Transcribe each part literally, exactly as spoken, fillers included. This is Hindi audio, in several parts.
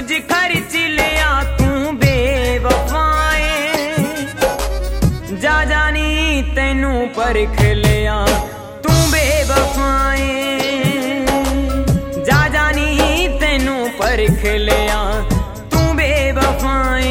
कुछ खर्च लिया तू बेवफाए, जा जानी तेनू परख लिया तू बेवफाए, जा जानी तेनू परख लिया तू बेवफाए।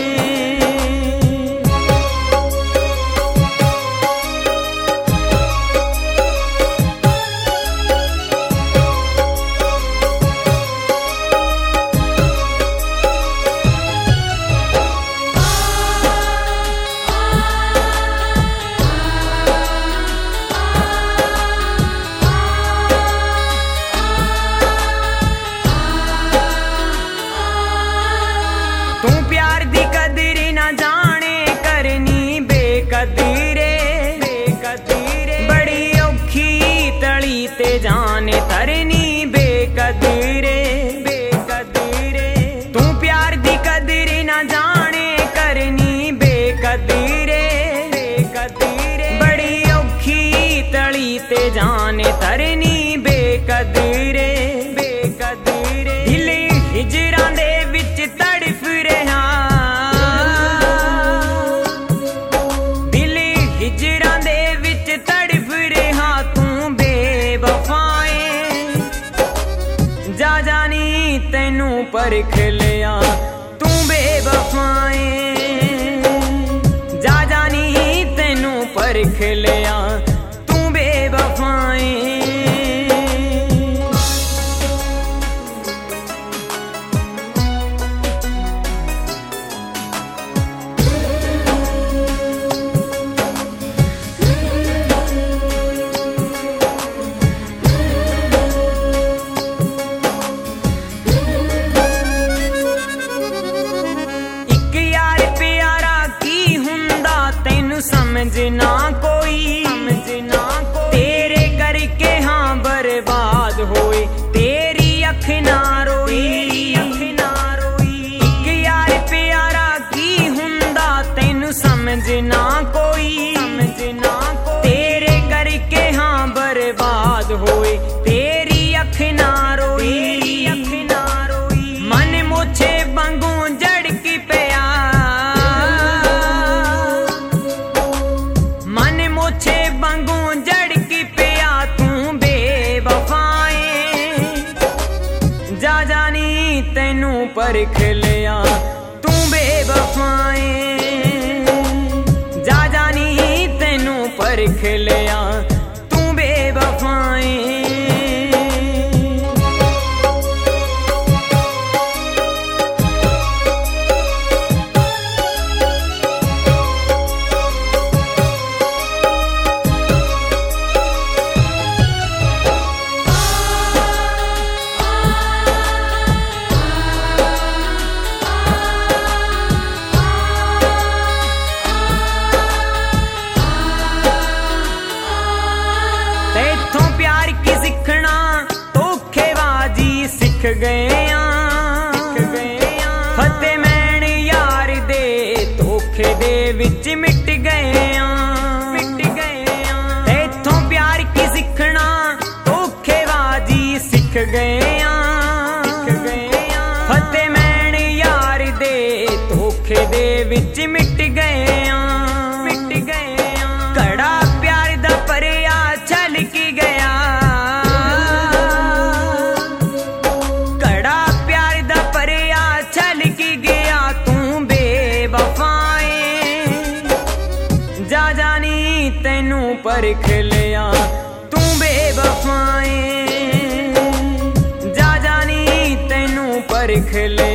तू प्यार दी कदर ना जाने करनी बेकदरे, बेकदरे बड़ी औखी तली ते जाने तरनी बेकदरे, बेकदरे तू प्यार दी कदर ना जाने करनी बेकदरे, बेकदरे बड़ी औखी तली ते जाने तरनी बेकदरे, बेकदरे दिल हिजरां दे विच तड़फ रहा, दिल हिजरां दे विच तड़फ रहा तू बेवफाए, जा जानी तेनू परख लिया तू बेवफाए, जा जानी तेनू परख लिया तू बेवफाए। समझना कोई, समझना कोई तेरे करके हाँ बर्बाद होए, तेरी अख ना रोई, अख ना रोई एक यार प्यारा की हुंदा तैनू समझना कोई, समझना कोई तेरे करके हाँ बर्बाद होए, तेरी अख ना रोई, अख ना रोई मन मोछे वांगू झड़की पिया, मोछे वांगू झड़की पिया तू बेवफाए, जा जानी तेनू परख लिया तू बेवफाए, जा जानी तेनू परख लिया तू बेवफाए। सिख गए फतेह मैन यार दे धोखे दे विच मिट गए, मिट गए इथों प्यार की सिखना धोखेबाजी सिख गए, फतेह मैन यार दे धोखे दे विच मिट गए, मिट गए कड़ा प्यार दा परिया छल की गया, जा जानी तेनू परख लिया तू बेवफाए, जा जानी तेनू परख लिया।